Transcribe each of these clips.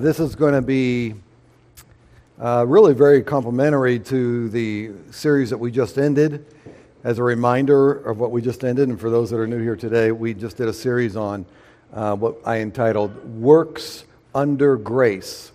This is going to be really very complementary to the series that we just ended. As a reminder of what we just ended, and for those that are new here today, we just did a series on what I entitled Works Under Grace.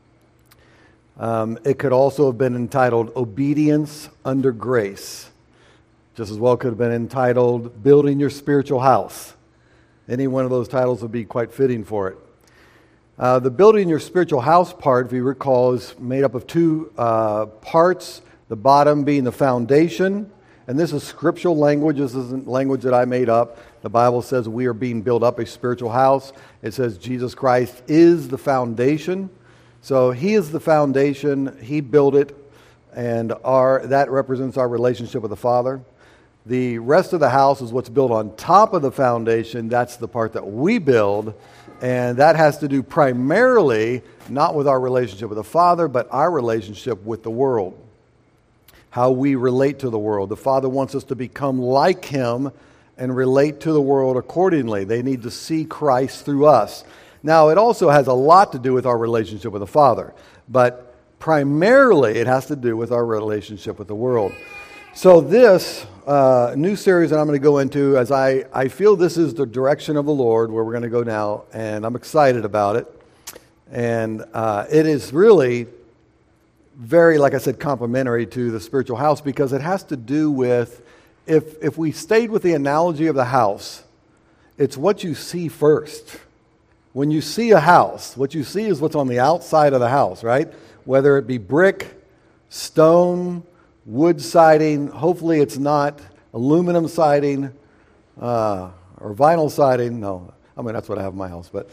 It could also have been entitled Obedience Under Grace. Just as well could have been entitled Building Your Spiritual House. Any one of those titles would be quite fitting for it. The building your spiritual house part, if you recall, is made up of two parts. The bottom being the foundation. And this is scriptural language. This isn't language that I made up. The Bible says we are being built up a spiritual house. It says Jesus Christ is the foundation. So He is the foundation. He built it. And that represents our relationship with the Father. The rest of the house is what's built on top of the foundation. That's the part that we build. And that has to do primarily not with our relationship with the Father, but our relationship with the world. How we relate to the world. The Father wants us to become like Him and relate to the world accordingly. They need to see Christ through us. Now, it also has a lot to do with our relationship with the Father. But primarily, it has to do with our relationship with the world. So this new series that I'm going to go into, as I feel this is the direction of the Lord, where we're going to go now, and I'm excited about it. And it is really very, like I said, complementary to the spiritual house, because it has to do with, if we stayed with the analogy of the house, it's what you see first. When you see a house, what you see is what's on the outside of the house, right? Whether it be brick, stone, wood siding, hopefully it's not aluminum siding or vinyl siding. No, I mean, that's what I have in my house, but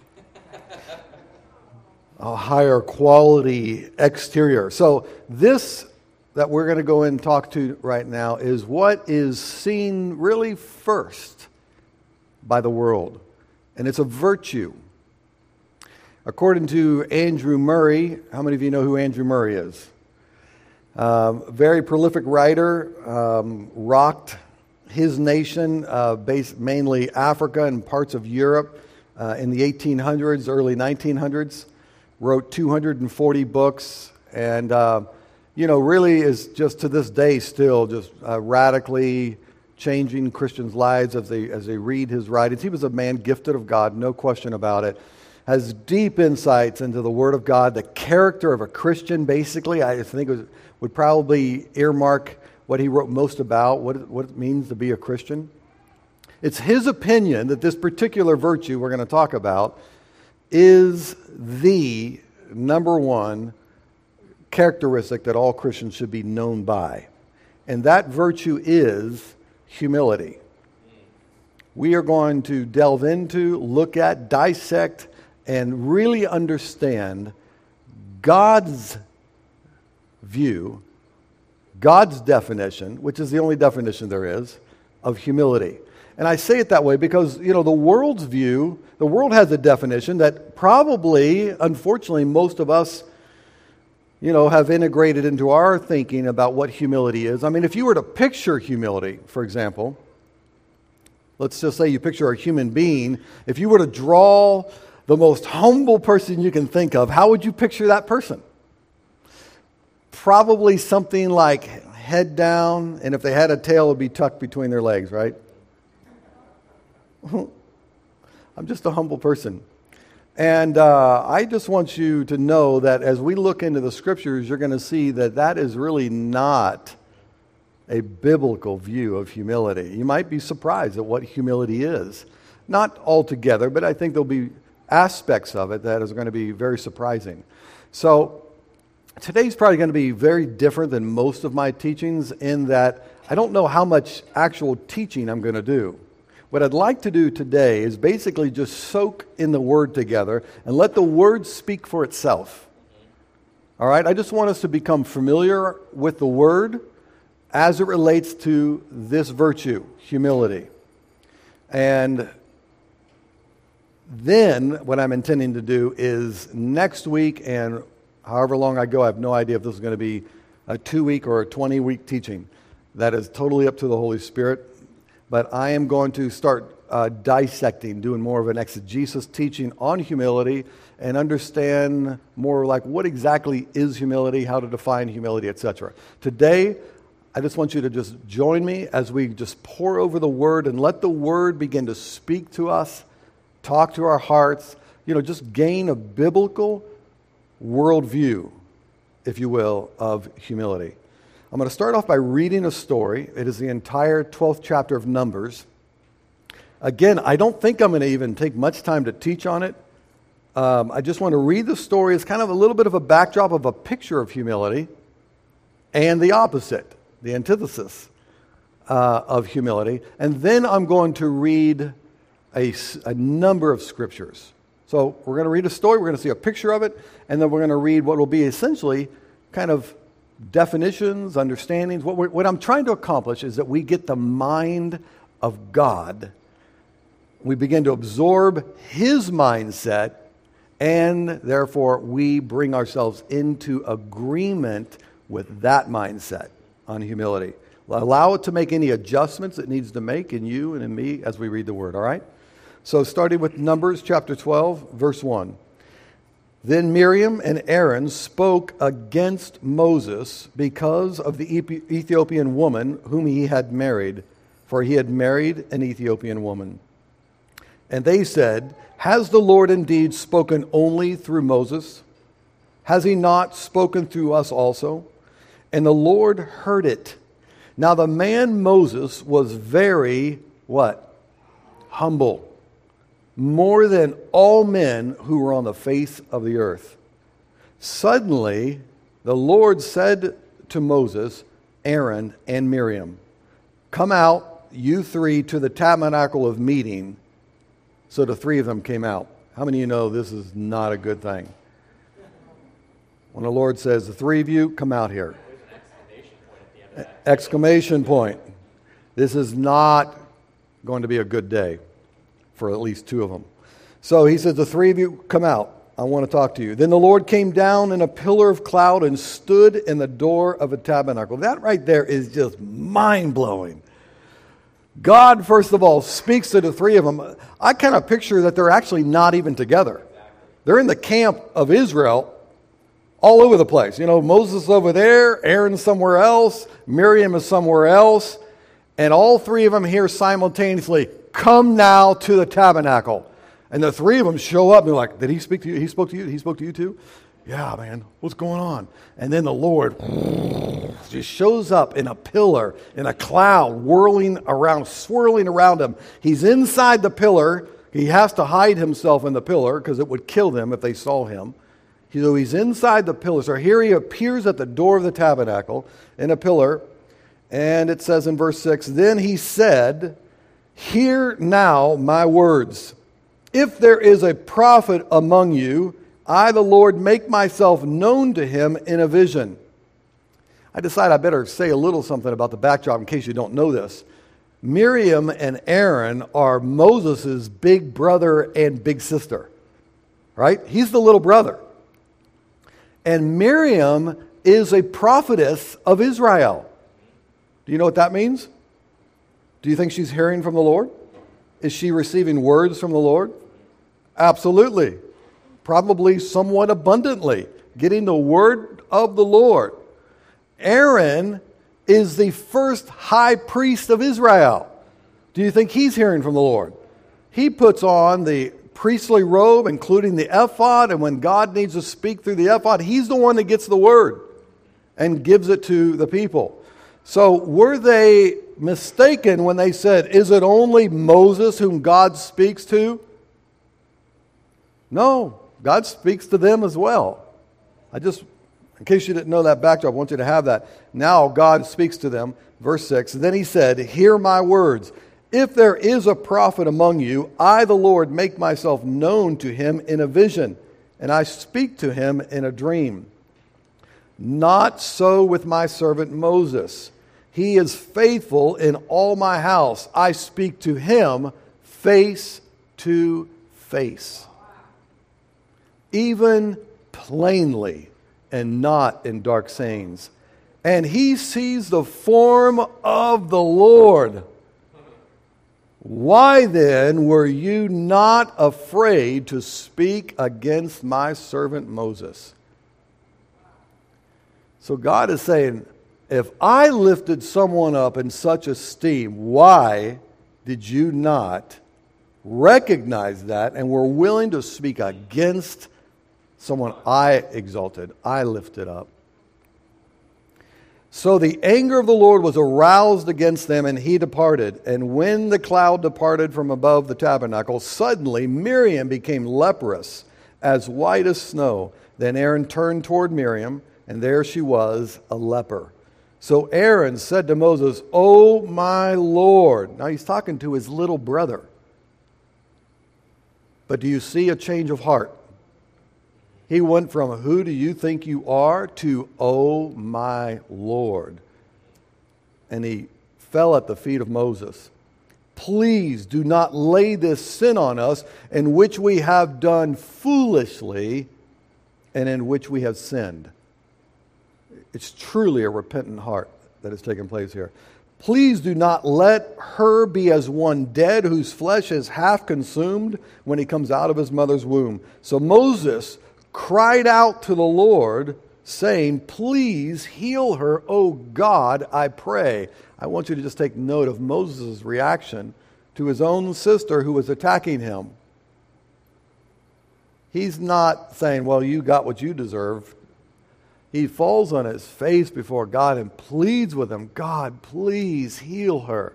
a higher quality exterior. So this that we're going to go and talk to right now is what is seen really first by the world. And it's a virtue. According to Andrew Murray, how many of you know who Andrew Murray is? Very prolific writer, rocked his nation, based mainly Africa and parts of Europe in the 1800s, early 1900s. Wrote 240 books, and really is just to this day still just radically changing Christians' lives as they read his writings. He was a man gifted of God, no question about it. Has deep insights into the Word of God, the character of a Christian. Basically, I think would probably earmark what he wrote most about, what it means to be a Christian. It's his opinion that this particular virtue we're going to talk about is the number one characteristic that all Christians should be known by. And that virtue is humility. We are going to delve into, look at, dissect, and really understand God's view, God's definition, which is the only definition there is, of humility. And I say it that way because, the world's view, the world has a definition that probably, unfortunately, most of us, have integrated into our thinking about what humility is. I mean, if you were to picture humility, for example, let's just say you picture a human being. If you were to draw the most humble person you can think of, how would you picture that person? Probably something like head down, and if they had a tail, it would be tucked between their legs, right? I'm just a humble person. And I just want you to know that as we look into the Scriptures, you're going to see that is really not a biblical view of humility. You might be surprised at what humility is. Not altogether, but I think there'll be aspects of it that is going to be very surprising. So today's probably going to be very different than most of my teachings in that I don't know how much actual teaching I'm going to do. What I'd like to do today is basically just soak in the Word together and let the Word speak for itself. All right? I just want us to become familiar with the Word as it relates to this virtue, humility. And then what I'm intending to do is next week, and however long I go, I have no idea if this is going to be a 2-week or a 20-week teaching. That is totally up to the Holy Spirit. But I am going to start dissecting, doing more of an exegesis teaching on humility and understand more like what exactly is humility, how to define humility, etc. Today, I just want you to just join me as we just pour over the Word and let the Word begin to speak to us, talk to our hearts, just gain a biblical worldview, if you will, of humility. I'm going to start off by reading a story. It is the entire 12th chapter of Numbers. Again, I don't think I'm going to even take much time to teach on it. I just want to read the story as kind of a little bit of a backdrop of a picture of humility and the opposite, the antithesis of humility. And then I'm going to read a number of scriptures. So we're going to read a story, we're going to see a picture of it, and then we're going to read what will be essentially kind of definitions, understandings. What I'm trying to accomplish is that we get the mind of God. We begin to absorb His mindset, and therefore we bring ourselves into agreement with that mindset on humility. Allow it to make any adjustments it needs to make in you and in me as we read the Word, all right? So starting with Numbers chapter 12, verse 1. Then Miriam and Aaron spoke against Moses because of the Ethiopian woman whom he had married, for he had married an Ethiopian woman. And they said, "Has the Lord indeed spoken only through Moses? Has he not spoken through us also?" And the Lord heard it. Now the man Moses was very, what? Humble. More than all men who were on the face of the earth. Suddenly, the Lord said to Moses, Aaron, and Miriam, "Come out, you three, to the tabernacle of meeting." So the three of them came out. How many of you know this is not a good thing? When the Lord says, "The three of you, come out here." Exclamation point. This is not going to be a good day for at least two of them. So he says, "The three of you, come out. I want to talk to you." Then the Lord came down in a pillar of cloud and stood in the door of a tabernacle. That right there is just mind-blowing. God, first of all, speaks to the three of them. I kind of picture that they're actually not even together. They're in the camp of Israel all over the place. Moses is over there, Aaron's somewhere else, Miriam is somewhere else, and all three of them hear simultaneously, "Come now to the tabernacle." And the three of them show up and they're like, "Did he speak to you? He spoke to you? He spoke to you too?" "Yeah, man, what's going on?" And then the Lord just shows up in a pillar, in a cloud, swirling around him. He's inside the pillar. He has to hide himself in the pillar because it would kill them if they saw him. So he's inside the pillar. So here he appears at the door of the tabernacle in a pillar. And it says in verse 6, "Then he said, 'Hear now my words. If there is a prophet among you, I, the Lord, make myself known to him in a vision.'" I decide I better say a little something about the backdrop in case you don't know this. Miriam and Aaron are Moses' big brother and big sister, right? He's the little brother. And Miriam is a prophetess of Israel. Do you know what that means? Do you think she's hearing from the Lord? Is she receiving words from the Lord? Absolutely. Probably somewhat abundantly. Getting the word of the Lord. Aaron is the first high priest of Israel. Do you think he's hearing from the Lord? He puts on the priestly robe, including the ephod, and when God needs to speak through the ephod, he's the one that gets the word and gives it to the people. So were they mistaken when they said, "Is it only Moses whom God speaks to?" No, God speaks to them as well. In case you didn't know that backdrop, I want you to have that. Now God speaks to them. Verse 6, "Then he said, 'Hear my words. If there is a prophet among you, I, the Lord, make myself known to him in a vision, and I speak to him in a dream. Not so with my servant Moses. He is faithful in all my house. I speak to him face to face, even plainly and not in dark sayings. And he sees the form of the Lord.'" Why then were you not afraid to speak against my servant Moses? So God is saying, if I lifted someone up in such esteem, why did you not recognize that and were willing to speak against someone I exalted, I lifted up? So the anger of the Lord was aroused against them, and he departed. And when the cloud departed from above the tabernacle, suddenly Miriam became leprous, as white as snow. Then Aaron turned toward Miriam, and there she was, a leper. So Aaron said to Moses, "O my Lord." Now he's talking to his little brother. But do you see a change of heart? He went from "who do you think you are" to "oh my Lord." And he fell at the feet of Moses. "Please do not lay this sin on us in which we have done foolishly and in which we have sinned." It's truly a repentant heart that has taken place here. "Please do not let her be as one dead whose flesh is half consumed when he comes out of his mother's womb." So Moses cried out to the Lord, saying, "Please heal her, O God, I pray." I want you to just take note of Moses' reaction to his own sister who was attacking him. He's not saying, "Well, you got what you deserve." He falls on his face before God and pleads with him, "God, please heal her."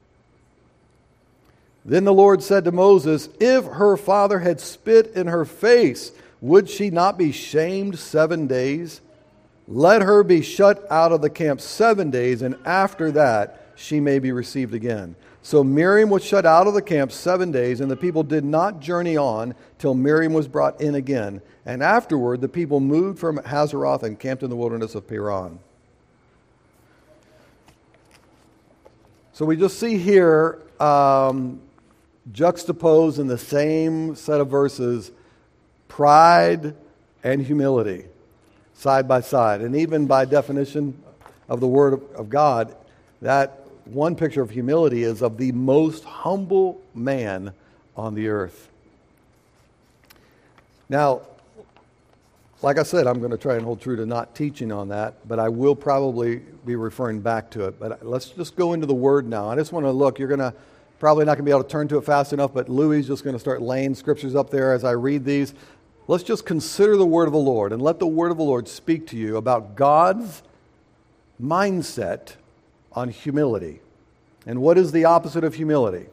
Then the Lord said to Moses, "If her father had spit in her face, would she not be shamed 7 days? Let her be shut out of the camp 7 days, and after that she may be received again." So Miriam was shut out of the camp 7 days, and the people did not journey on till Miriam was brought in again. And afterward the people moved from Hazeroth and camped in the wilderness of Paran. So we just see here juxtaposed in the same set of verses pride and humility side by side. And even by definition of the Word of God, that one picture of humility is of the most humble man on the earth. Now, like I said, I'm going to try and hold true to not teaching on that, but I will probably be referring back to it. But let's just go into the Word now. I just want to look. You're going to probably not going to be able to turn to it fast enough, but Louis is just going to start laying scriptures up there as I read these. Let's just consider the word of the Lord and let the word of the Lord speak to you about God's mindset on humility. And what is the opposite of humility?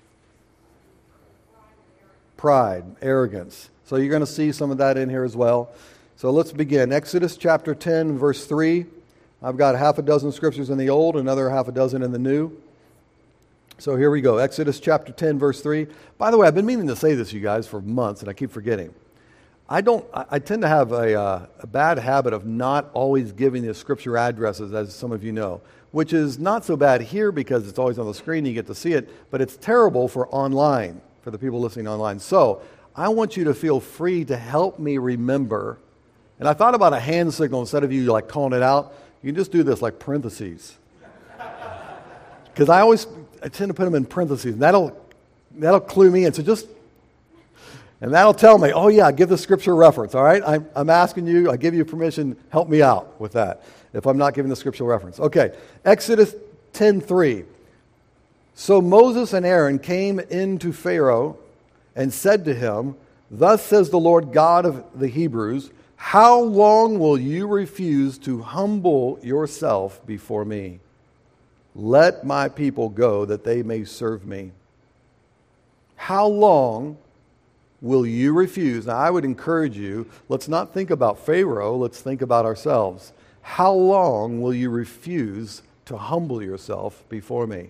Pride, arrogance. So you're going to see some of that in here as well. So let's begin. Exodus chapter 10, verse 3. I've got half a dozen scriptures in the Old, another half a dozen in the New. So here we go. Exodus chapter 10, verse 3. By the way, I've been meaning to say this to you guys for months, and I keep forgetting. I tend to have a bad habit of not always giving the scripture addresses, as some of you know, which is not so bad here because it's always on the screen, you get to see it, but it's terrible for online, for the people listening online. So I want you to feel free to help me remember. And I thought about a hand signal instead of you like calling it out. You can just do this like parentheses. Because I tend to put them in parentheses, and that'll clue me in. So and that'll tell me, oh yeah, give the scripture reference, all right? I'm asking you, I give you permission, help me out with that if I'm not giving the scriptural reference. Okay, Exodus 10:3. So Moses and Aaron came into Pharaoh and said to him, "Thus says the Lord God of the Hebrews, how long will you refuse to humble yourself before me? Let my people go that they may serve me." How long will you refuse? Now, I would encourage you, let's not think about Pharaoh, let's think about ourselves. How long will you refuse to humble yourself before me?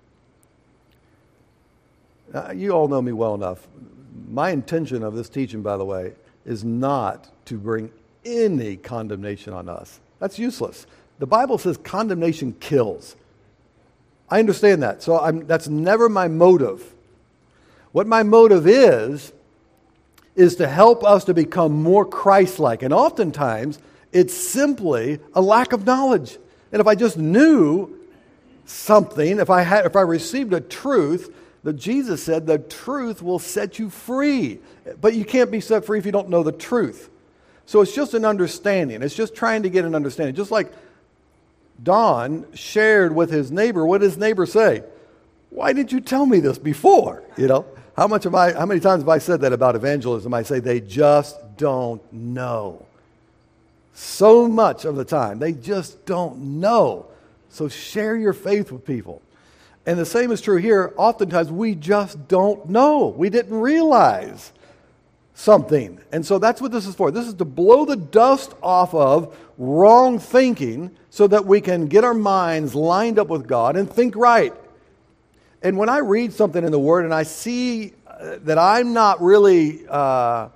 You all know me well enough. My intention of this teaching, by the way, is not to bring any condemnation on us. That's useless. The Bible says condemnation kills. I understand that. So that's never my motive. What my motive is to help us to become more Christ-like. And oftentimes, it's simply a lack of knowledge. And if I just knew something, if I received a truth, that Jesus said the truth will set you free. But you can't be set free if you don't know the truth. So it's just an understanding. It's just trying to get an understanding. Just like Don shared with his neighbor, what did his neighbor say? Why didn't you tell me this before? You know, how many times have I said that about evangelism? I say they just don't know. So much of the time, they just don't know. So share your faith with people. And the same is true here. Oftentimes, we just don't know. We didn't realize something. And so that's what this is for. This is to blow the dust off of wrong thinking so that we can get our minds lined up with God and think right. And when I read something in the Word and I see that I'm not really, I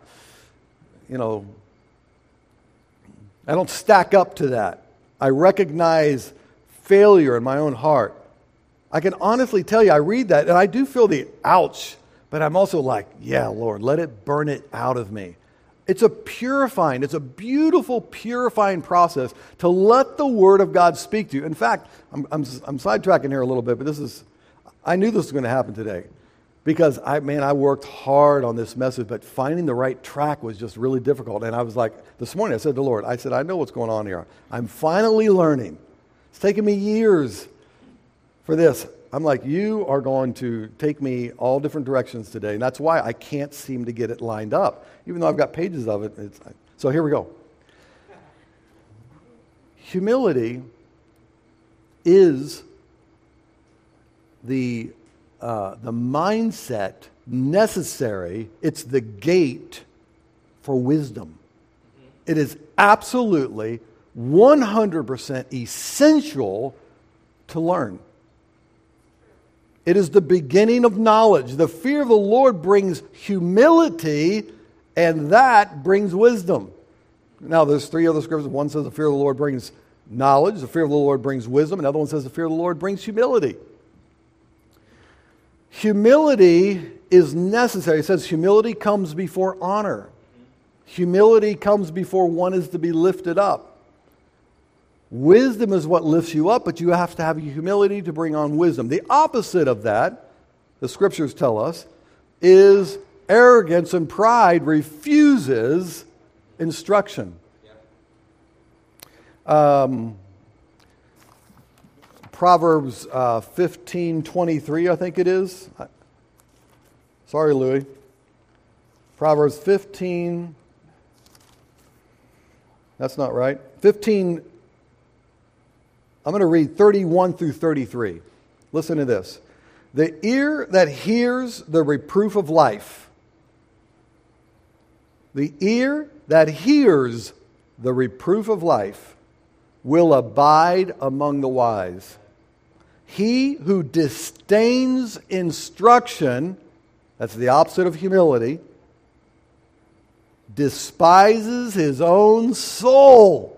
don't stack up to that. I recognize failure in my own heart. I can honestly tell you, I read that and I do feel the ouch, but I'm also like, yeah, Lord, let it burn it out of me. It's a beautiful purifying process to let the Word of God speak to you. In fact, I'm sidetracking here a little bit, but I knew this was going to happen today because I worked hard on this message, but finding the right track was just really difficult. And I was like, this morning I said to the Lord, I know what's going on here. I'm finally learning. It's taken me years for this. I'm like, you are going to take me all different directions today. And that's why I can't seem to get it lined up. Even though I've got pages of it. So here we go. Humility is the mindset necessary. It's the gate for wisdom. It is absolutely 100% essential to learn. It is the beginning of knowledge. The fear of the Lord brings humility, and that brings wisdom. Now, there's three other scriptures. One says the fear of the Lord brings knowledge. The fear of the Lord brings wisdom. Another one says the fear of the Lord brings humility. Humility is necessary. It says humility comes before honor. Humility comes before one is to be lifted up. Wisdom is what lifts you up, but you have to have humility to bring on wisdom. The opposite of that, the scriptures tell us, is arrogance, and pride refuses instruction. Proverbs 15:23, I think it is. Sorry, Louis. Proverbs 15. That's not right. 15. I'm going to read 31 through 33. Listen to this. The ear that hears the reproof of life. The ear that hears the reproof of life will abide among the wise. He who disdains instruction, that's the opposite of humility, despises his own soul.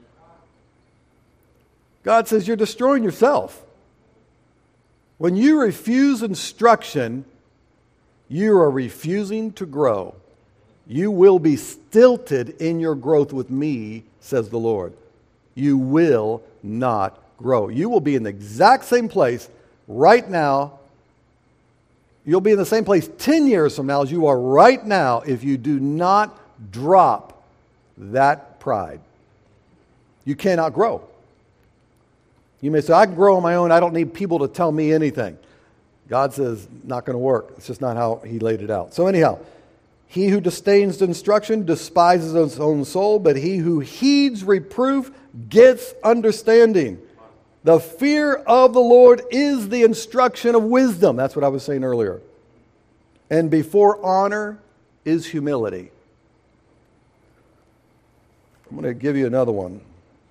God says you're destroying yourself. When you refuse instruction, you are refusing to grow. You will be stilted in your growth with me, says the Lord. You will not grow. You will be in the exact same place right now. You'll be in the same place 10 years from now as you are right now if you do not drop that pride. You cannot grow. You may say, I can grow on my own. I don't need people to tell me anything. God says, not going to work. It's just not how He laid it out. So anyhow, he who disdains instruction despises his own soul, but he who heeds reproof gets understanding. The fear of the Lord is the instruction of wisdom. That's what I was saying earlier. And before honor is humility. I'm going to give you another one.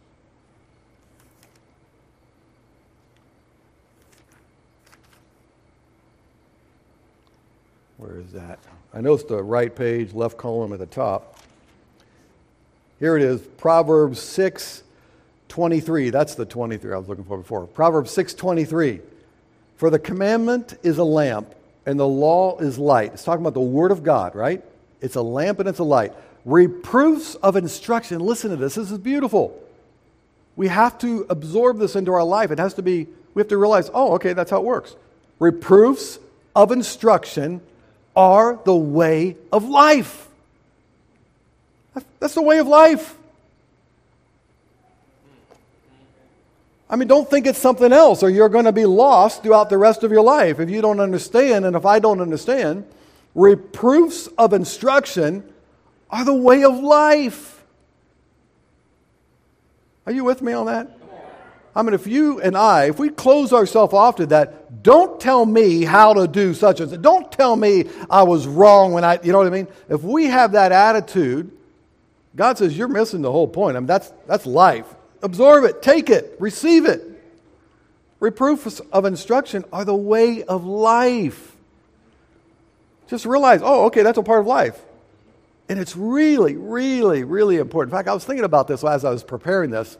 Where is that? I know it's the right page, left column at the top. Here it is, Proverbs 6:23. That's the 23 I was looking for before. Proverbs 6:23. For the commandment is a lamp, and the law is light. It's talking about the Word of God, right? It's a lamp and it's a light. Reproofs of instruction. Listen to this. This is beautiful. We have to absorb this into our life. It has to be, we have to realize, oh, okay, that's how it works. Reproofs of instruction are the way of life. That's the way of life. I mean, don't think it's something else, or you're going to be lost throughout the rest of your life if you don't understand, and if I don't understand. Reproofs of instruction are the way of life. Are you with me on that? I mean, if we close ourselves off to that, don't tell me how to do such and such. Don't tell me I was wrong you know what I mean? If we have that attitude, God says you're missing the whole point. I mean, that's life. Absorb it, take it, receive it. Reproofs of instruction are the way of life. Just realize, okay, that's a part of life. And it's really, really, really important. In fact, I was thinking about this as I was preparing this.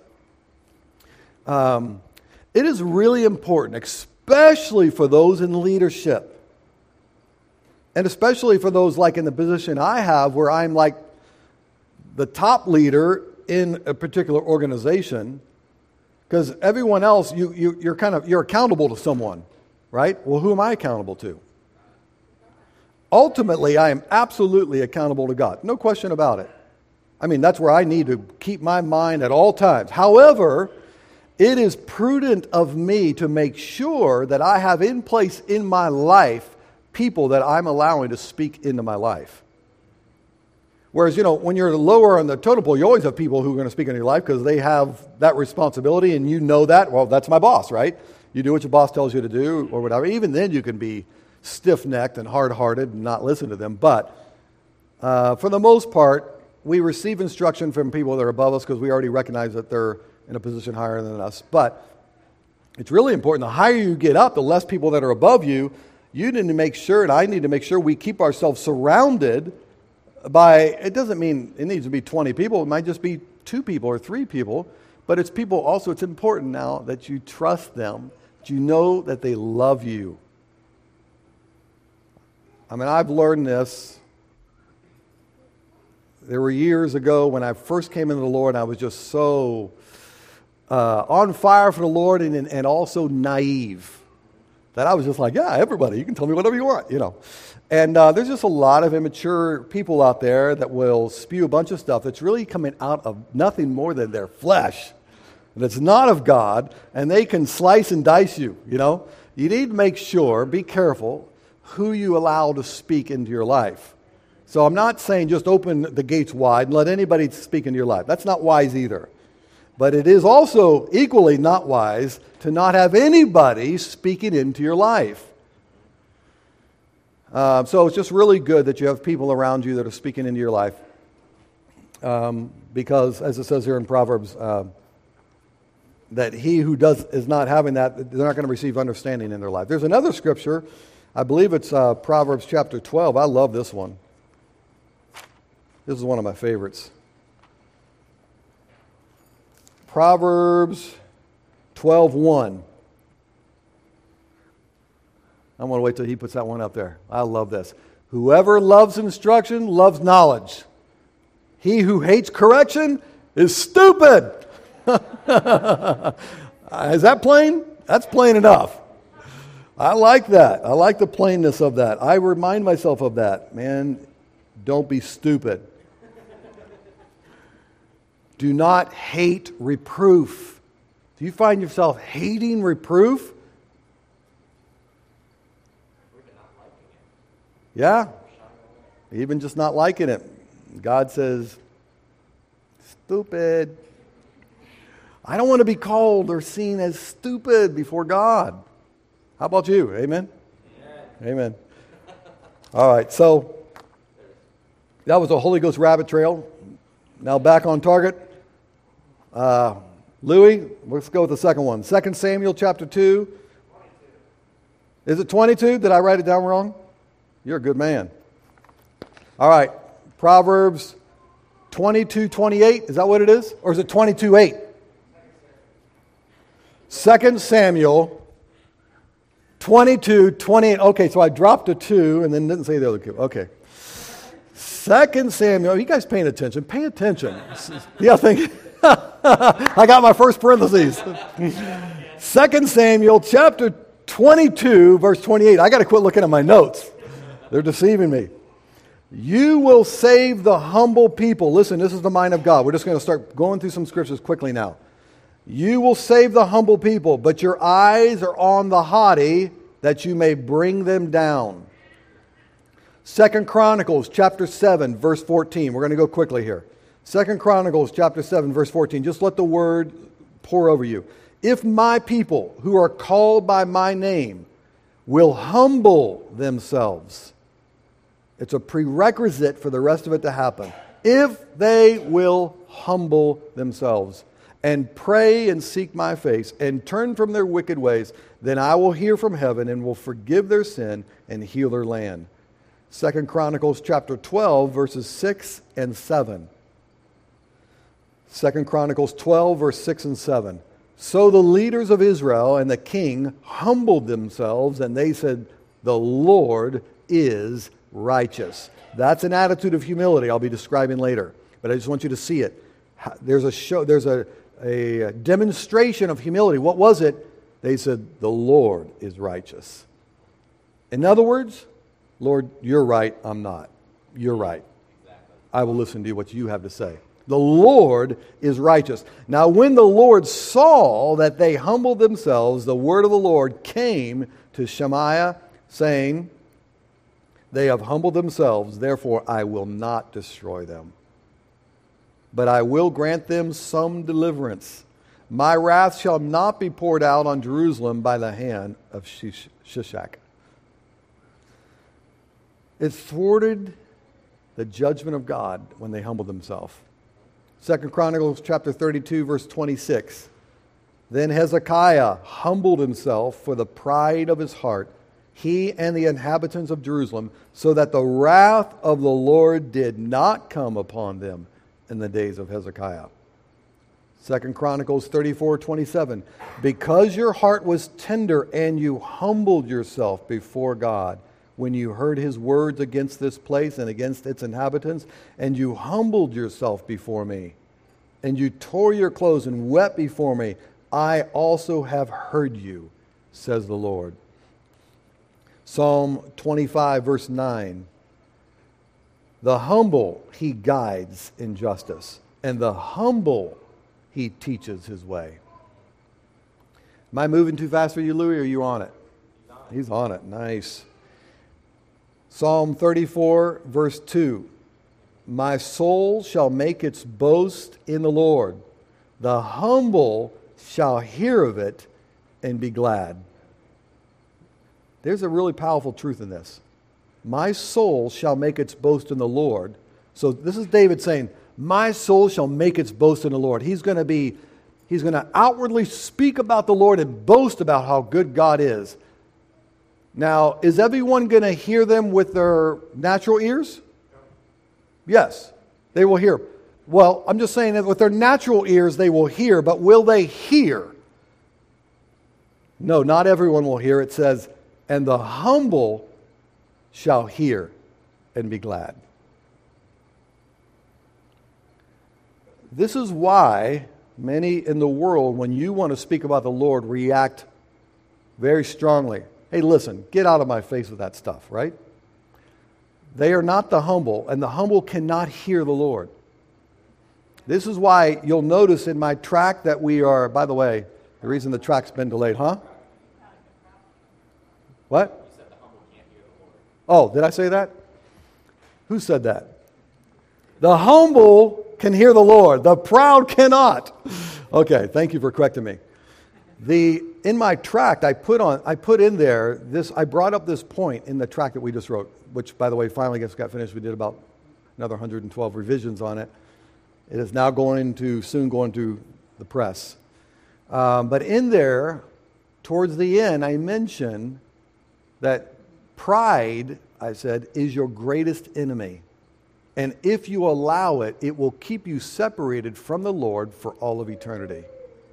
It is really important, especially for those in leadership. And especially for those like in the position I have where I'm like the top leader in a particular organization, because everyone else, you're accountable to someone, right? Well, who am I accountable to? Ultimately, I am absolutely accountable to God. No question about it. I mean, that's where I need to keep my mind at all times. However, it is prudent of me to make sure that I have in place in my life people that I'm allowing to speak into my life. Whereas, when you're lower on the totem pole, you always have people who are going to speak into your life because they have that responsibility and you know that. Well, that's my boss, right? You do what your boss tells you to do or whatever. Even then you can be stiff-necked and hard-hearted and not listen to them. But for the most part, we receive instruction from people that are above us because we already recognize that they're in a position higher than us. But it's really important. The higher you get up, the less people that are above you, you need to make sure, and I need to make sure we keep ourselves surrounded by, it doesn't mean it needs to be 20 people. It might just be 2 people or 3 people. But it's people also, it's important now that you trust them, that you know that they love you. I mean, I've learned this. There were years ago when I first came into the Lord, and I was just so on fire for the Lord and also naive that I was just like, yeah, everybody, you can tell me whatever you want, And there's just a lot of immature people out there that will spew a bunch of stuff that's really coming out of nothing more than their flesh. That's not of God, and they can slice and dice you, You need to make sure, be careful, who you allow to speak into your life. So I'm not saying just open the gates wide and let anybody speak into your life. That's not wise either. But it is also equally not wise to not have anybody speaking into your life. So it's just really good that you have people around you that are speaking into your life. Because, as it says here in Proverbs, that he who is not having that, they're not going to receive understanding in their life. There's another scripture, I believe it's Proverbs chapter 12. I love this one. This is one of my favorites. Proverbs 12:1. I'm going to wait till he puts that one up there. I love this. Whoever loves instruction loves knowledge. He who hates correction is stupid. Is that plain? That's plain enough. I like that. I like the plainness of that. I remind myself of that. Man, don't be stupid. Do not hate reproof. Do you find yourself hating reproof? Yeah, even just not liking it. God says, stupid. I don't want to be called or seen as stupid before God. How about you? Amen? Amen. All right, so that was a Holy Ghost rabbit trail. Now back on target. Louis, let's go with the second one. 2 Samuel chapter 2. 22. Is it 22? Did I write it down wrong? You're a good man. All right. Proverbs 22:28. Is that what it is? Or is it 22:8? 2 Samuel 22:28. Okay, so I dropped a 2 and then didn't say the other 2. Okay. 2 Samuel. You guys paying attention? Pay attention. Yeah, think. I got my first parentheses. 2 Samuel chapter 22, verse 28. I got to quit looking at my notes. They're deceiving me. You will save the humble people. Listen, this is the mind of God. We're just going to start going through some scriptures quickly now. You will save the humble people, but your eyes are on the haughty, that you may bring them down. 2 Chronicles chapter 7, verse 14. We're going to go quickly here. 2 Chronicles chapter 7, verse 14. Just let the word pour over you. If my people who are called by my name will humble themselves. It's a prerequisite for the rest of it to happen. If they will humble themselves and pray and seek my face and turn from their wicked ways, then I will hear from heaven and will forgive their sin and heal their land. 2 Chronicles chapter 12, verses 6 and 7. 2 Chronicles 12, verse 6 and 7. So the leaders of Israel and the king humbled themselves, and they said, the Lord is righteous. That's an attitude of humility I'll be describing later. But I just want you to see it. There's a demonstration of humility. What was it? They said, the Lord is righteous. In other words, Lord, you're right, I'm not. You're right. I will listen to what you have to say. The Lord is righteous. Now, when the Lord saw that they humbled themselves, the word of the Lord came to Shemaiah, saying, they have humbled themselves, therefore I will not destroy them. But I will grant them some deliverance. My wrath shall not be poured out on Jerusalem by the hand of Shishak. It thwarted the judgment of God when they humbled themselves. 2 Chronicles chapter 32, verse 26. Then Hezekiah humbled himself for the pride of his heart, he and the inhabitants of Jerusalem, so that the wrath of the Lord did not come upon them in the days of Hezekiah. 2 Chronicles 34, 27. Because your heart was tender and you humbled yourself before God, when you heard his words against this place and against its inhabitants, and you humbled yourself before me, and you tore your clothes and wept before me, I also have heard you, says the Lord. Psalm 25, verse 9. The humble he guides in justice, and the humble he teaches his way. Am I moving too fast for you, Louis, or are you on it? He's on it. Nice. Psalm 34, verse 2. My soul shall make its boast in the Lord. The humble shall hear of it and be glad. There's a really powerful truth in this. My soul shall make its boast in the Lord. So this is David saying, my soul shall make its boast in the Lord. He's going to outwardly speak about the Lord and boast about how good God is. Now, is everyone going to hear them with their natural ears? Yes, they will hear. Well, I'm just saying that with their natural ears they will hear, but will they hear? No, not everyone will hear. It says, and the humble shall hear and be glad. This is why many in the world, when you want to speak about the Lord, react very strongly. Hey, listen, get out of my face with that stuff, right? They are not the humble, and the humble cannot hear the Lord. This is why you'll notice in my track that we are, by the way, the reason the track's been delayed, huh? What? You said the humble can't hear the Lord. Oh, did I say that? Who said that? The humble can hear the Lord. The proud cannot. Okay, thank you for correcting me. In my tract, I put in there this. I brought up this point in the tract that we just wrote, which, by the way, finally got finished. We did about another 112 revisions on it. It is now soon going to the press. But in there, towards the end, I mentioned that pride, I said, is your greatest enemy. And if you allow it, it will keep you separated from the Lord for all of eternity.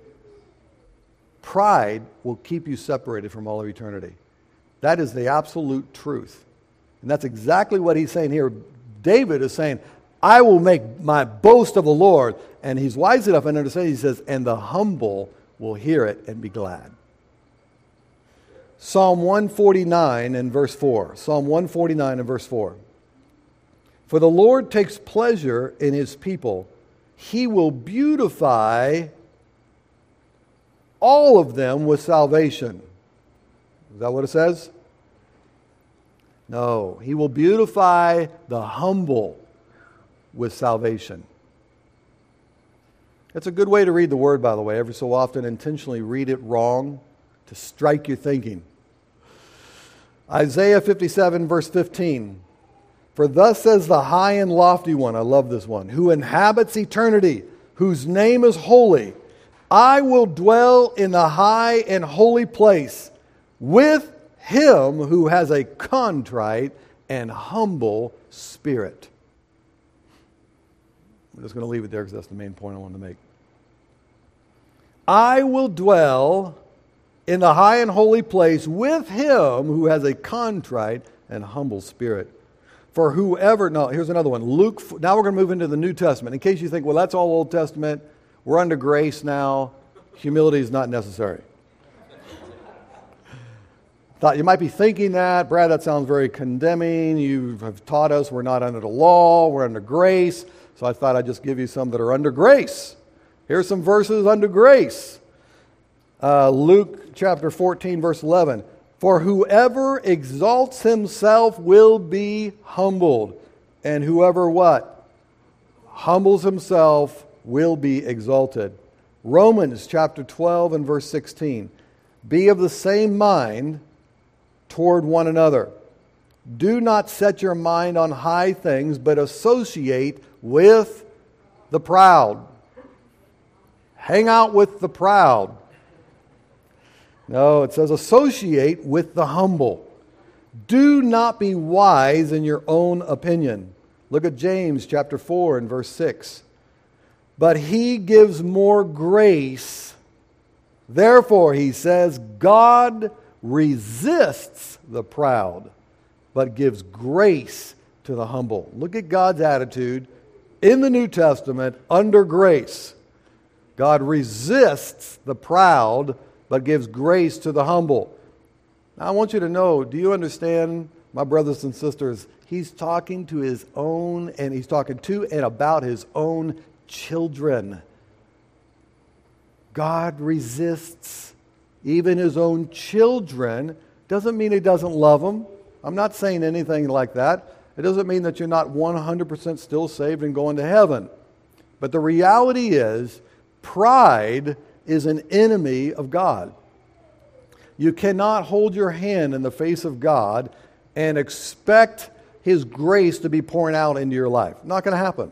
Pride will keep you separated from all of eternity. That is the absolute truth. And that's exactly what he's saying here. David is saying, I will make my boast of the Lord. And he's wise enough and understand. He says, and the humble will hear it and be glad. Psalm 149 and verse 4. Psalm 149 and verse 4. For the Lord takes pleasure in his people. He will beautify all of them with salvation. Is that what it says? No. He will beautify the humble with salvation. That's a good way to read the word, by the way. Every so often, intentionally read it wrong to strike your thinking. Isaiah 57 verse 15. For thus says the high and lofty one, I love this one, who inhabits eternity, whose name is holy. I will dwell in the high and holy place with him who has a contrite and humble spirit. I'm just going to leave it there because that's the main point I wanted to make. I will dwell in the high and holy place with him who has a contrite and humble spirit. For whoever, no, here's another one. Luke, now we're going to move into the New Testament. In case you think, well, that's all Old Testament. We're under grace now. Humility is not necessary. Thought you might be thinking that. Brad, that sounds very condemning. You have taught us we're not under the law, we're under grace. So I thought I'd just give you some that are under grace. Here's some verses under grace. Luke chapter 14, verse 11. For whoever exalts himself will be humbled. And whoever what? Humbles himself will be exalted. Romans chapter 12 and verse 16. Be of the same mind toward one another. Do not set your mind on high things, but associate with the proud. Hang out with the proud. No, it says associate with the humble. Do not be wise in your own opinion. Look at James chapter 4 and verse 6. But he gives more grace. Therefore, he says, God resists the proud, but gives grace to the humble. Look at God's attitude in the New Testament under grace. God resists the proud, but gives grace to the humble. Now, I want you to know, do you understand, my brothers and sisters, he's talking to his own, and he's talking to and about his own children. God resists even his own children. Doesn't mean he doesn't love them. I'm not saying anything like that. It doesn't mean that you're not 100% still saved and going to heaven. But the reality is, pride is an enemy of God. You cannot hold your hand in the face of God and expect his grace to be pouring out into your life. Not going to happen.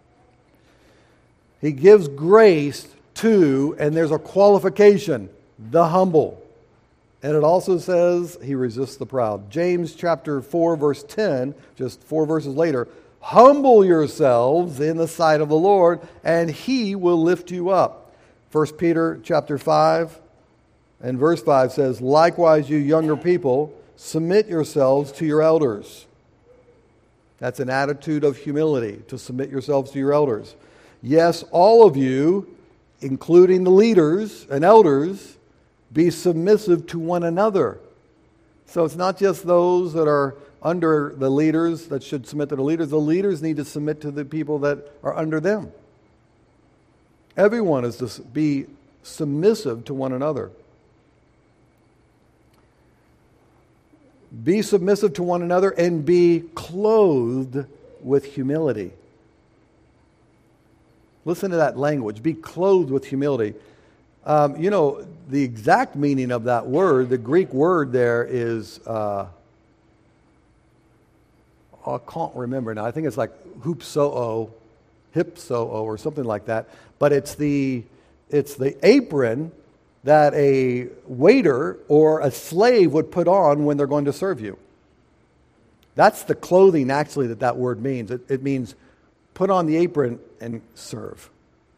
He gives grace to, and there's a qualification, the humble. And it also says he resists the proud. James chapter 4 verse 10, just 4 verses later, humble yourselves in the sight of the Lord, and he will lift you up. 1 Peter chapter 5 and verse 5 says, likewise, you younger people, submit yourselves to your elders. That's an attitude of humility, to submit yourselves to your elders. Yes, all of you, including the leaders and elders, be submissive to one another. So it's not just those that are under the leaders that should submit to the leaders. The leaders need to submit to the people that are under them. Everyone is to be submissive to one another. Be submissive to one another and be clothed with humility. Listen to that language. Be clothed with humility. The exact meaning of that word, the Greek word there is, I can't remember now. I think it's like hupsoo, or something like that. But it's the apron that a waiter or a slave would put on when they're going to serve you. That's the clothing actually that word means. It means put on the apron and serve.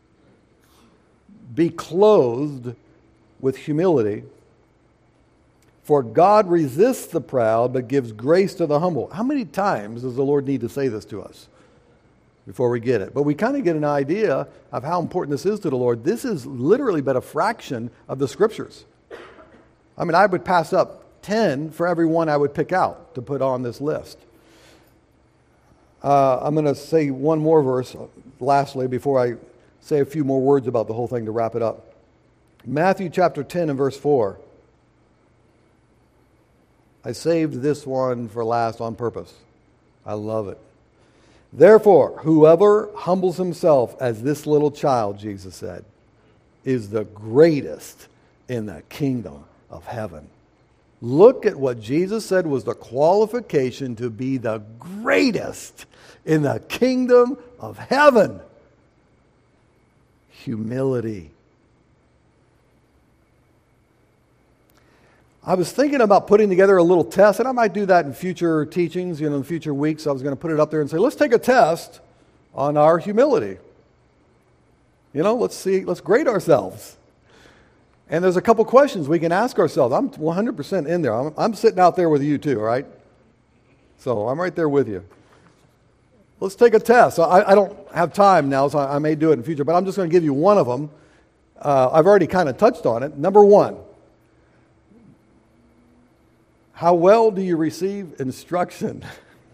Be clothed with humility. For God resists the proud, but gives grace to the humble. How many times does the Lord need to say this to us before we get it? But we kind of get an idea of how important this is to the Lord. This is literally but a fraction of the Scriptures. I mean, I would pass up 10 for every one I would pick out to put on this list. I'm going to say one more verse, lastly, before I say a few more words about the whole thing to wrap it up. Matthew chapter 10 and verse 4. I saved this one for last on purpose. I love it. Therefore, whoever humbles himself as this little child, Jesus said, is the greatest in the kingdom of heaven. Look at what Jesus said was the qualification to be the greatest in the kingdom of heaven. Humility. I was thinking about putting together a little test, and I might do that in future teachings, in future weeks. I was going to put it up there and say, let's take a test on our humility. Let's grade ourselves. And there's a couple questions we can ask ourselves. I'm 100% in there. I'm sitting out there with you too, right? So I'm right there with you. Let's take a test. So I don't have time now, so I may do it in the future, but I'm just going to give you one of them. I've already kind of touched on it. Number one. How well do you receive instruction?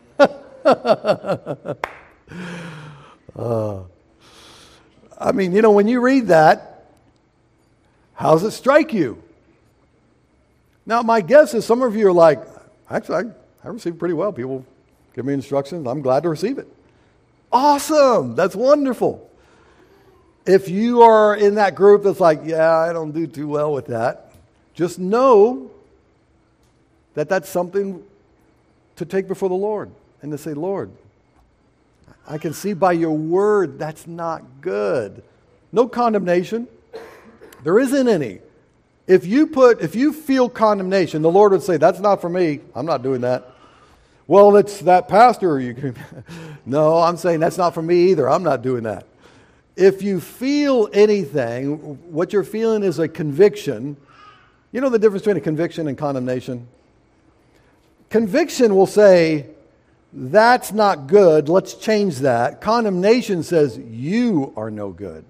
When you read that, how does it strike you? Now, my guess is some of you are like, actually, I receive pretty well. People give me instructions. I'm glad to receive it. Awesome. That's wonderful. If you are in that group that's like, yeah, I don't do too well with that, just know that that's something to take before the Lord and to say, Lord, I can see by your word that's not good. No condemnation. There isn't any. If you feel condemnation, the Lord would say, that's not for me. I'm not doing that. Well, it's that pastor. No, I'm saying that's not for me either. I'm not doing that. If you feel anything, what you're feeling is a conviction. You know the difference between a conviction and condemnation? Conviction will say, that's not good, let's change that. Condemnation says, you are no good.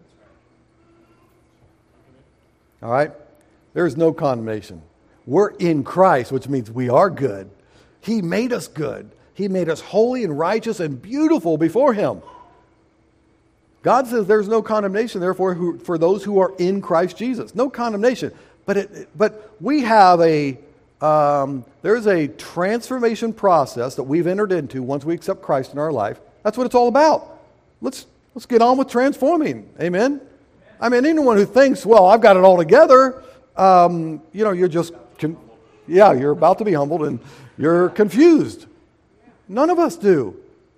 All right? There's no condemnation. We're in Christ, which means we are good. He made us good. He made us holy and righteous and beautiful before Him. God says there's no condemnation, therefore, for those who are in Christ Jesus. No condemnation. But we have there's a transformation process that we've entered into once we accept Christ in our life. That's what it's all about. Let's get on with transforming. Amen? Anyone who thinks, well, I've got it all together, you're just, you're about to be humbled and you're confused. None of us do.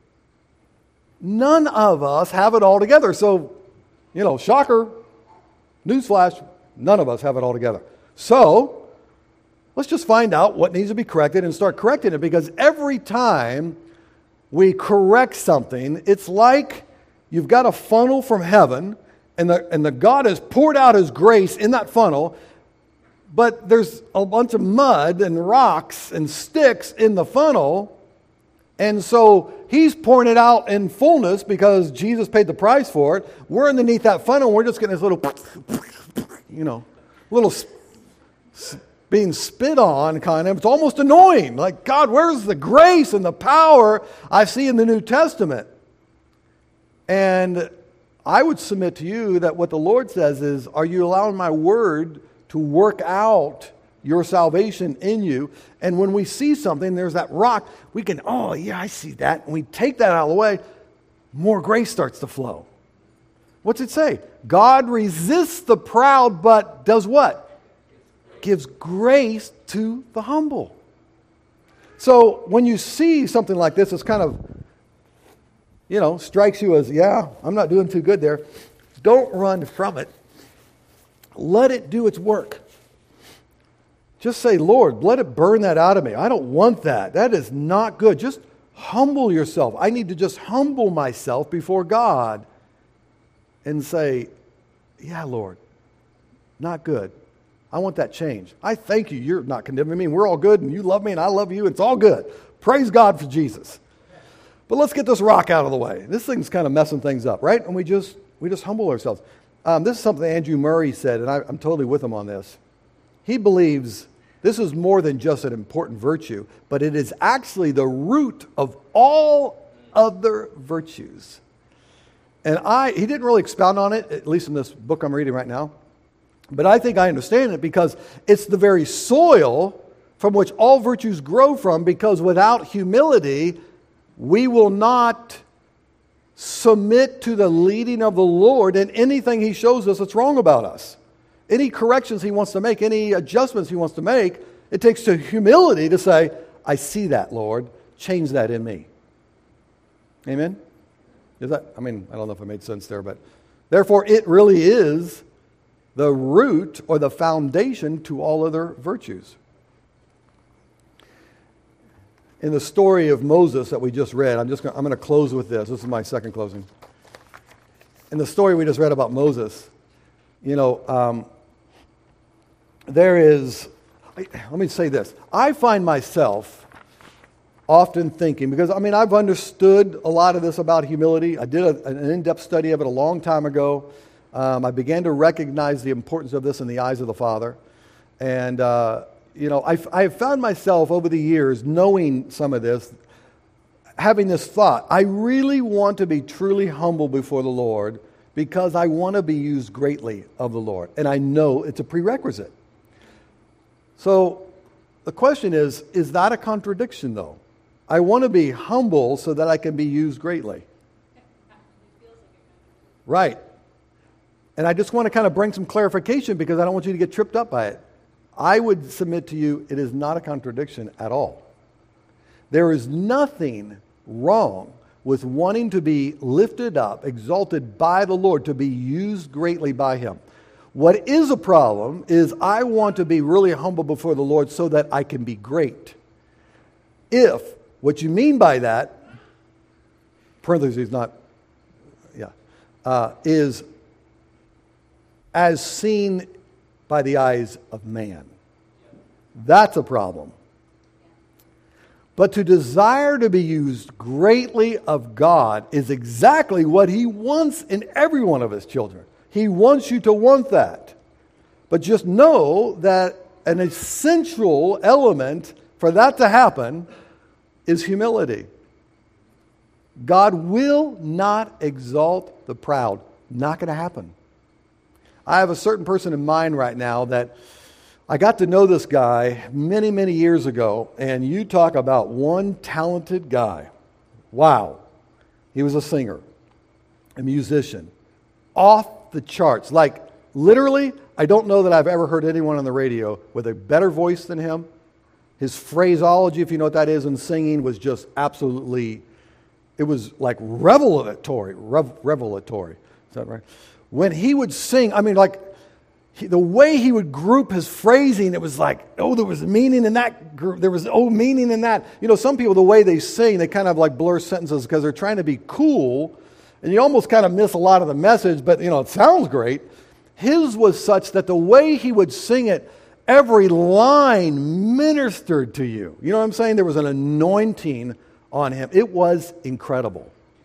None of us have it all together. So, shocker, newsflash, none of us have it all together. So, let's just find out what needs to be corrected and start correcting it, because every time we correct something, it's like you've got a funnel from heaven and the God has poured out His grace in that funnel, but there's a bunch of mud and rocks and sticks in the funnel, and so He's pouring it out in fullness because Jesus paid the price for it. We're underneath that funnel and we're just getting this little being spit on, kind of. It's almost annoying. Like, God, where's the grace and the power I see in the New Testament? And I would submit to you that what the Lord says is, are you allowing my word to work out your salvation in you? And when we see something, there's that rock, we can, oh yeah, I see that. And we take that out of the way, more grace starts to flow. What's it say? God resists the proud, but does what? Gives grace to the humble. So when you see something like this, it's kind of, strikes you as, yeah, I'm not doing too good there. Don't run from it. Let it do its work. Just say, Lord, let it burn that out of me. I don't want that. That is not good. Just humble yourself. I need to just humble myself before God and say, yeah, Lord, not good. I want that change. I thank you. You're not condemning me. We're all good, and you love me, and I love you. It's all good. Praise God for Jesus. But let's get this rock out of the way. This thing's kind of messing things up, right? And we just humble ourselves. This is something Andrew Murray said, and I'm totally with him on this. He believes This is more than just an important virtue, but it is actually the root of all other virtues. And he didn't really expound on it, at least in this book I'm reading right now. But I think I understand it because it's the very soil from which all virtues grow from, because without humility, we will not submit to the leading of the Lord in anything He shows us that's wrong about us. Any corrections He wants to make, any adjustments He wants to make, it takes to humility to say, I see that, Lord. Change that in me. Amen? I don't know if I made sense there, but therefore it really is the root or the foundation to all other virtues. In the story of Moses that we just read, I'm going to close with this. This is my second closing. In the story we just read about Moses, there is, let me say this. I find myself often thinking, because I've understood a lot of this about humility. I did an in-depth study of it a long time ago. I began to recognize the importance of this in the eyes of the Father. And, I have found myself over the years, knowing some of this, having this thought, I really want to be truly humble before the Lord because I want to be used greatly of the Lord. And I know it's a prerequisite. So the question is that a contradiction though? I want to be humble so that I can be used greatly. Right. And I just want to kind of bring some clarification because I don't want you to get tripped up by it. I would submit to you it is not a contradiction at all. There is nothing wrong with wanting to be lifted up, exalted by the Lord, to be used greatly by Him. What is a problem is I want to be really humble before the Lord so that I can be great. If what you mean by that, parentheses not, is as seen by the eyes of man. That's a problem. But to desire to be used greatly of God is exactly what He wants in every one of His children. He wants you to want that. But just know that an essential element for that to happen is humility. God will not exalt the proud. Not going to happen. I have a certain person in mind right now that I got to know this guy many, many years ago, and you talk about one talented guy. Wow. He was a singer, a musician, off the charts. Like, literally, I don't know that I've ever heard anyone on the radio with a better voice than him. His phraseology, if you know what that is, in singing was just absolutely, it was like revelatory. Is that right? When he would sing, the way he would group his phrasing, it was like, oh, there was meaning in that group. There was, meaning in that. Some people, the way they sing, they kind of like blur sentences because they're trying to be cool. And you almost kind of miss a lot of the message, but, it sounds great. His was such that the way he would sing it, every line ministered to you. You know what I'm saying? There was an anointing on him. It was incredible.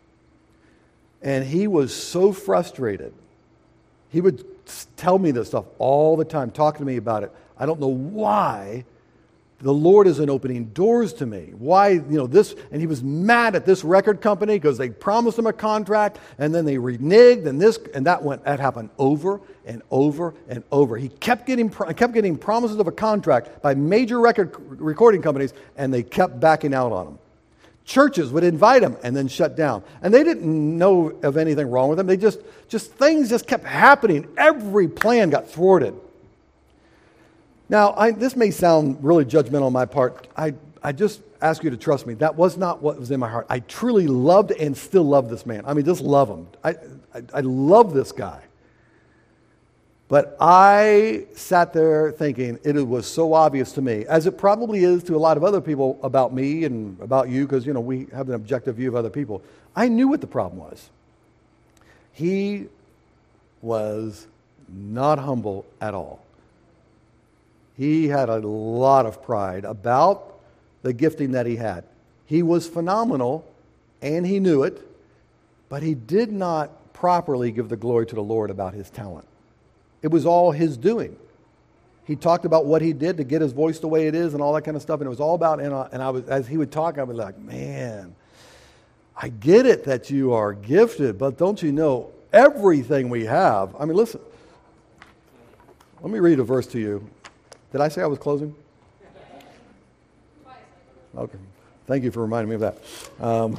And he was so frustrated. He would tell me this stuff all the time, talking to me about it. I don't know why the Lord isn't opening doors to me. Why, this, and he was mad at this record company because they promised him a contract and then they reneged and this, and that happened over and over and over. He kept getting promises of a contract by major recording companies and they kept backing out on him. Churches would invite him and then shut down. And they didn't know of anything wrong with him. They just things just kept happening. Every plan got thwarted. Now, this may sound really judgmental on my part. I just ask you to trust me. That was not what was in my heart. I truly loved and still love this man. Just love him. I love this guy. But I sat there thinking it was so obvious to me, as it probably is to a lot of other people about me and about you, because, we have an objective view of other people. I knew what the problem was. He was not humble at all. He had a lot of pride about the gifting that he had. He was phenomenal, and he knew it, but he did not properly give the glory to the Lord about his talent. It was all his doing. he talked about what he did to get his voice the way it is and all that kind of stuff. And it was all about, and I was, as he would talk, I would be like, man, I get it that you are gifted, but don't you know everything we have? I mean, listen, let me read a verse to you. Did I say I was closing? Okay. Thank you for reminding me of that.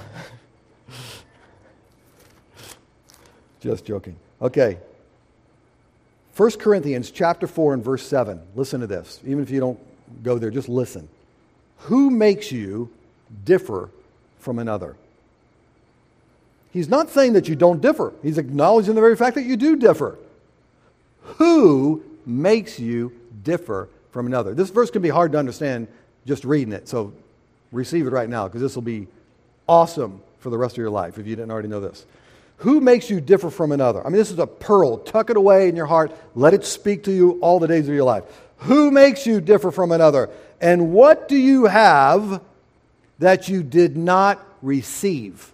Just joking. Okay. 1 Corinthians chapter 4 and verse 7. Listen to this. Even if you don't go there, just listen. Who makes you differ from another? He's not saying that you don't differ. He's acknowledging the very fact that you do differ. Who makes you differ from another? This verse can be hard to understand just reading it, so receive it right now, because this will be awesome for the rest of your life if you didn't already know this. Who makes you differ from another? I mean, this is a pearl. Tuck it away in your heart. Let it speak to you all the days of your life. Who makes you differ from another? And what do you have that you did not receive?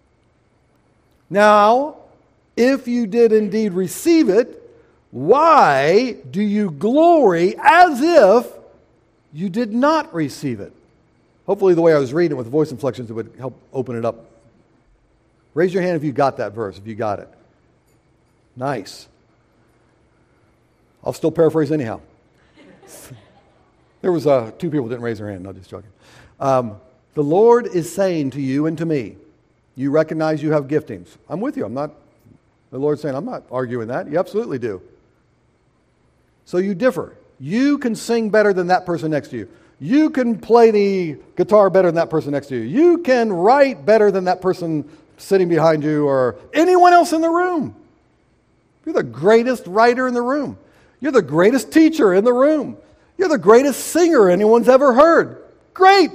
Now, if you did indeed receive it, why do you glory as if you did not receive it? Hopefully the way I was reading it with voice inflections, it would help open it up. Raise your hand if you got that verse, if you got it. Nice. I'll still paraphrase anyhow. There was two people didn't raise their hand. No, just joking. The Lord is saying to you and to me, you recognize you have giftings. I'm with you. The Lord's saying, I'm not arguing that. You absolutely do. So you differ. You can sing better than that person next to you. You can play the guitar better than that person next to you. You can write better than that person sitting behind you or anyone else in the room. You're the greatest writer in the room. You're the greatest teacher in the room. You're the greatest singer anyone's ever heard. Great.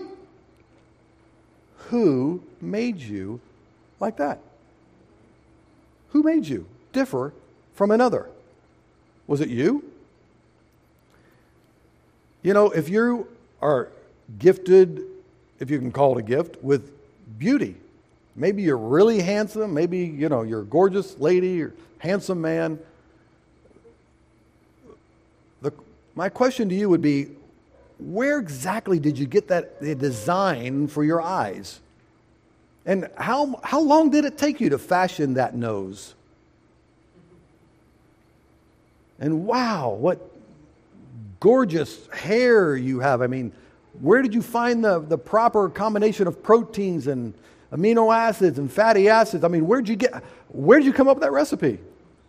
Who made you like that? Who made you differ from another? Was it you? You know, if you are gifted, if you can call it a gift, with beauty, maybe you're really handsome, maybe, you're a gorgeous lady or handsome man. My question to you would be, where exactly did you get the design for your eyes? And how long did it take you to fashion that nose? And wow, what gorgeous hair you have. I mean, where did you find the proper combination of proteins and amino acids and fatty acids? I mean, where did you come up with that recipe?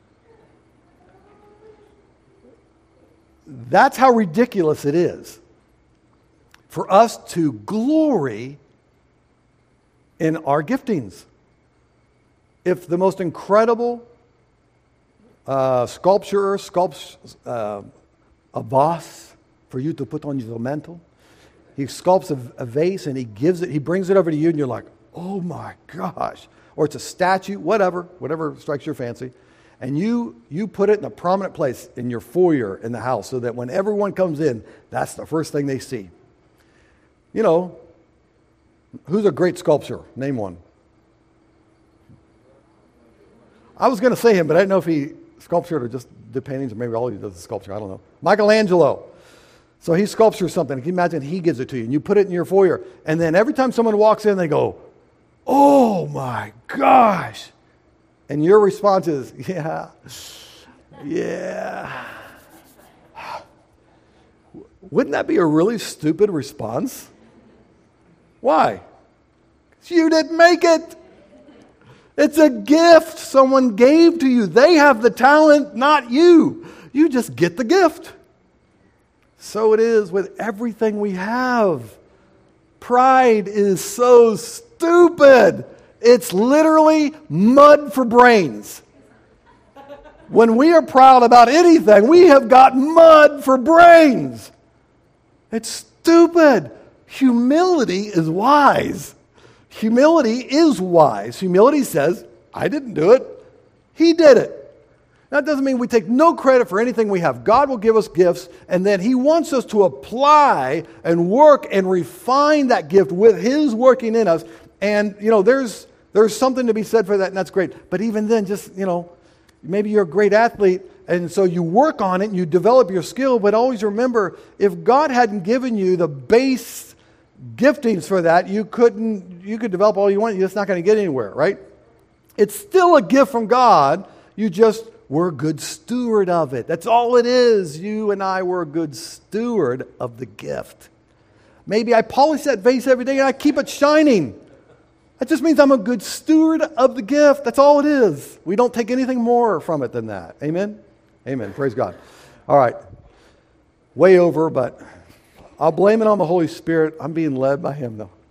That's how ridiculous it is for us to glory in our giftings. If the most incredible sculpturer sculpts a vase for you to put on your mantle, he sculpts a vase and he brings it over to you, and you're like, oh my gosh. Or it's a statue, whatever strikes your fancy. And you put it in a prominent place in your foyer in the house so that when everyone comes in, that's the first thing they see. Who's a great sculptor? Name one. I was going to say him, but I didn't know if he sculptured or just did paintings, or maybe all he does is sculpture. I don't know. Michelangelo. So he sculptures something. Can you imagine he gives it to you, and you put it in your foyer, and then every time someone walks in, they go, oh my gosh. And your response is, yeah. Wouldn't that be a really stupid response? Why? You didn't make it. It's a gift someone gave to you. They have the talent, not you. You just get the gift. So it is with everything we have. Pride is so stupid. It's literally mud for brains. When we are proud about anything, we have got mud for brains. It's stupid. Humility is wise. Humility is wise. Humility says, I didn't do it. He did it. That doesn't mean we take no credit for anything we have. God will give us gifts, and then He wants us to apply and work and refine that gift with His working in us. And, there's something to be said for that, and that's great. But even then, just, maybe you're a great athlete, And so you work on it and you develop your skill, but always remember, if God hadn't given you the base giftings for that, you could develop all you want, you're just not going to get anywhere, right? It's still a gift from God. You just were a good steward of it. That's all it is. You and I were a good steward of the gift. Maybe I polish that vase every day and I keep it shining. That just means I'm a good steward of the gift. That's all it is. We don't take anything more from it than that. Amen? Amen. Praise God. All right. Way over, but I'll blame it on the Holy Spirit. I'm being led by Him, though.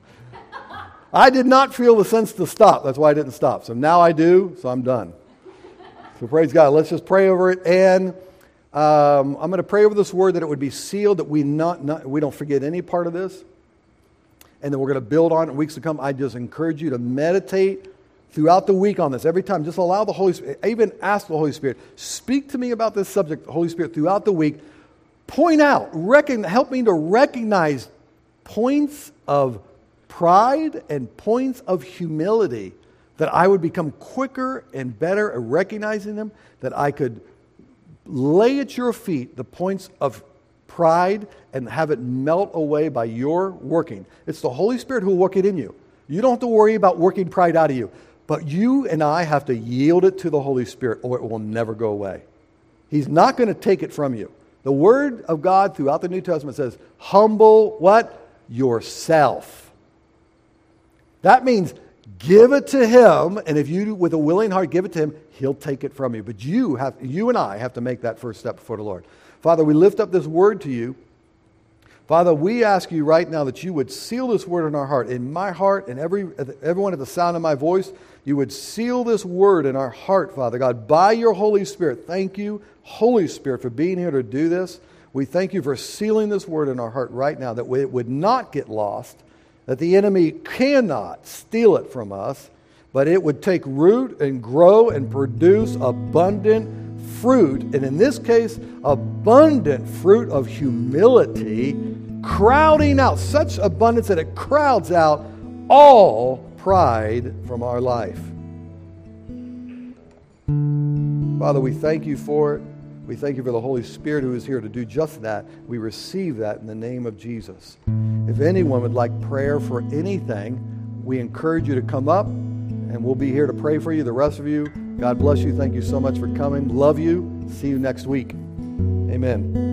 I did not feel the sense to stop. That's why I didn't stop. So now I do, so I'm done. So praise God. Let's just pray over it. And I'm going to pray over this word that it would be sealed, that we don't forget any part of this. And then we're going to build on it in weeks to come. I just encourage you to meditate throughout the week on this. Every time, just allow the Holy Spirit, even ask the Holy Spirit, speak to me about this subject, the Holy Spirit, throughout the week. Point out, help me to recognize points of pride and points of humility, that I would become quicker and better at recognizing them, that I could lay at your feet the points of pride and have it melt away by your working. It's the Holy Spirit who will work it in you. You don't have to worry about working pride out of you. But you and I have to yield it to the Holy Spirit or it will never go away. He's not going to take it from you. The Word of God throughout the New Testament says, humble what? Yourself. That means give it to Him, and if you, with a willing heart, give it to Him, He'll take it from you. But you and I have to make that first step before the Lord. Father, we lift up this Word to You. Father, we ask You right now that You would seal this Word in our heart, in my heart, and everyone at the sound of my voice. You would seal this Word in our heart, Father God, by Your Holy Spirit. Thank You, Holy Spirit, for being here to do this. We thank You for sealing this Word in our heart right now, that it would not get lost, that the enemy cannot steal it from us, but it would take root and grow and produce abundant fruit, and in this case, abundant fruit of humility, crowding out, such abundance that it crowds out all pride from our life. Father, we thank You for it. We thank You for the Holy Spirit who is here to do just that. We receive that in the name of Jesus. If anyone would like prayer for anything, we encourage you to come up, and we'll be here to pray for you, the rest of you. God bless you. Thank you so much for coming. Love you. See you next week. Amen.